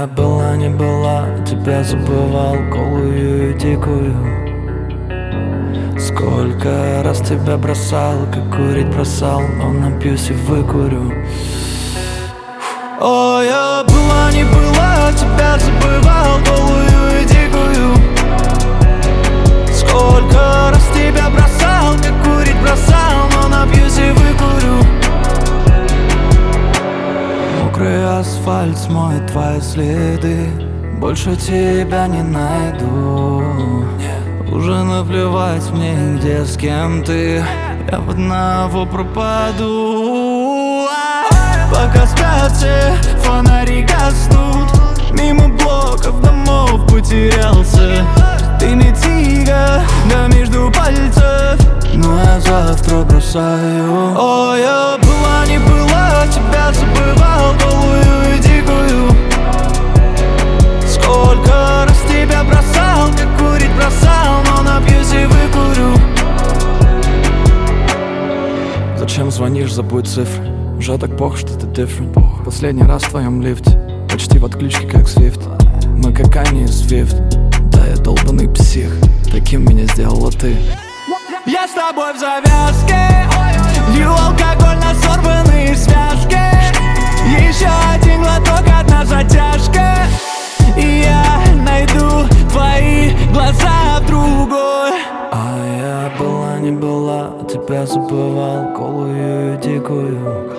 была не была, тебя забывал, голую и дикую. Сколько раз тебя бросал, как курить бросал, но напьюсь и выкурю. О, я была не была, тебя забывал, голую и дикую. Сколько раз тебя бросал, как курить бросал, но напьюсь и выкурю. Мокрый асфальт смоет твои следы, больше тебя не найду. Уже наплевать мне, где с кем ты, я в одного пропаду. Пока спят все, фонари гаснут, мимо блоков домов потерялся. Ты не тига, да между пальцев, но я завтра бросаю. О, я была не была, тебя забывал, голую и дикую. Сколько раз тебя бросал, как курить бросал, но напьюсь и выкурю. Зачем звонишь, забудь цифры, уже так плохо, что ты different. Последний раз в твоем лифте, почти в отключке, как Свифт. Мы как Ани и Свифт, да я долбаный псих, таким меня сделала ты. Я с тобой в завязке, лью алкоголь на сорванные связки. Еще один глоток, одна затяжка, и я найду твои глаза в другой. А я была не была, тебя забывал, голую и дикую.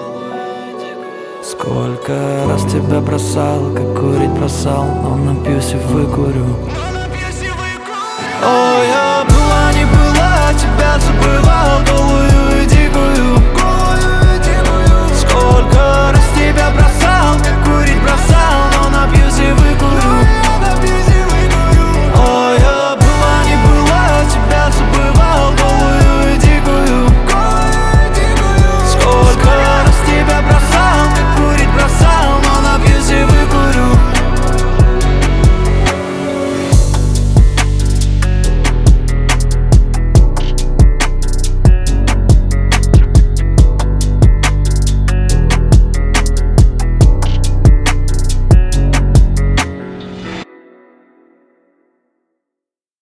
Сколько раз тебя бросал, как курить бросал, но напьюсь и выкурю. О, я была не была, тебя забывал, голую